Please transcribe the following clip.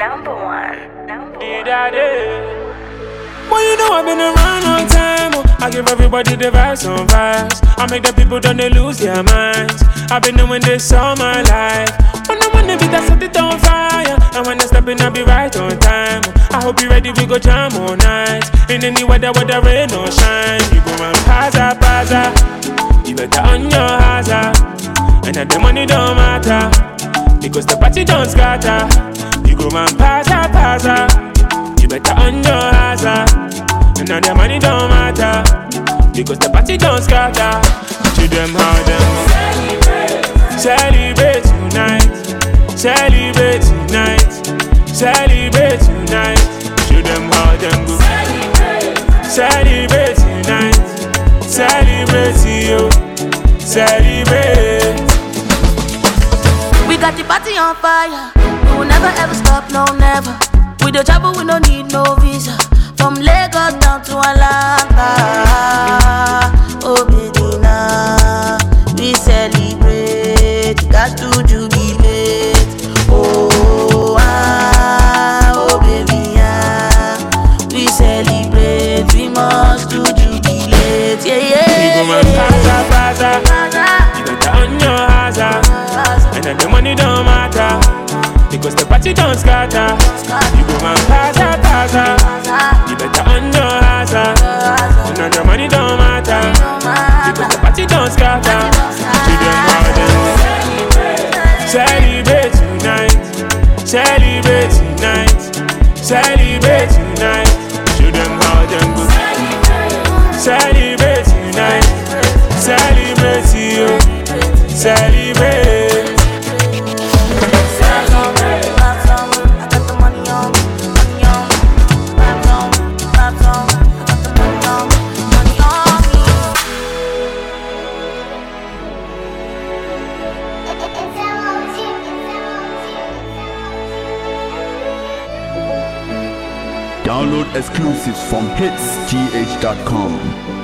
Number one. Boy, you know I've been around all time. I give everybody the vibes on vibes. I make the people don't they lose their minds. I've been doing this all my life. When I want to be that set it on fire. And when I step in, I'll be right on time. I hope you ready, we go jam all night. In any weather, whether rain or shine. You go and paza. You better on your hazard. And that the money don't matter, because the party don't scatter. You go and paza. You better on your hazard. And now the money don't matter, because the party don't scatter. To them how them celebrate tonight. Celebrate tonight. Celebrate tonight. To them how them go celebrate tonight. Celebrate you. Celebrate. We got the party on fire. We will never ever stop, no never. With the travel we don't need no visa. From Lagos down to Atlanta. Oh baby now we celebrate. Got to jubilate. Oh baby we celebrate. We must to jubilate. Yeah. We go and paza. You better on your hazard. And then the money don't matter, because the party don't scatter. You go and paza. You better on your hazard. And then the money don't matter, because the party don't scatter. To them how them celebrate tonight. Celebrate tonight. Celebrate tonight. To them how them go celebrate tonight. Celebrate you. Celebrate. Download exclusives from hitsgh.com.